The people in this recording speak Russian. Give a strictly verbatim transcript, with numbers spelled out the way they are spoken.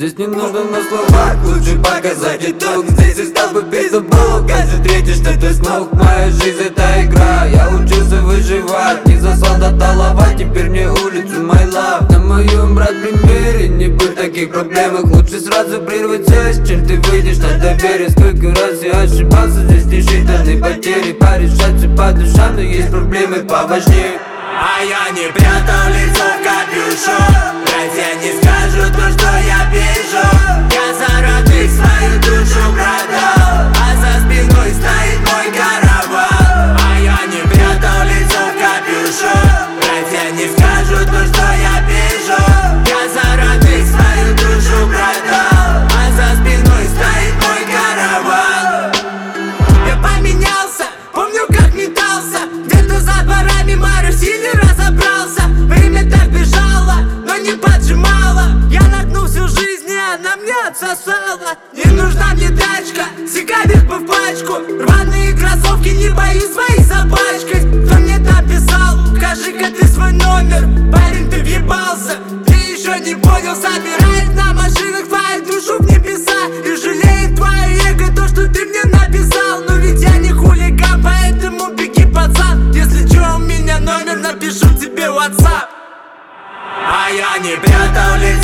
Здесь не нужно на словах, лучше показать итог. Здесь я стал бы пиздобол, каждый третий, что ты смог. Моя жизнь это игра, я учился выживать. Не заслал до талова, теперь мне улицу my love. На моем, брат, примере не быть в таких проблемах. Лучше сразу прервать связь, чем ты выйдешь на доверие. Сколько раз я ошибался, здесь несчитанные потери. Порешаться по душам, но есть проблемы поважнее. А я не прятал лицо в капюшон. Братья не скажут то, что я вижу. Я за родных свою душу продал, а за спиной стоит мой караван. А я не прятал лицо в капюшон. Братья не скажут то, что я вижу. Я за родных свою душу продал, а за спиной стоит мой караван. Я поменялся, помню как метался. Где-то за дворами Маруси не разобрался. Время так бежало, но не поджимало. Я нагнул всю жизнь, и она мне отсосала. Не нужна мне тачка, сигарет бы в пачку. Рваные кроссовки, не боюсь свои запачкать. Кто мне там писал, укажи-ка ты свой номер. Парень, ты въебался, ты еще не понял. Собирает на машинах твою душу в небеса. И жалеет твое эго то, что ты мне написал. Но ведь я не хулиган, поэтому беги, пацан. Если что, у меня номер, напишу тебе в WhatsApp. А я не прятал лицо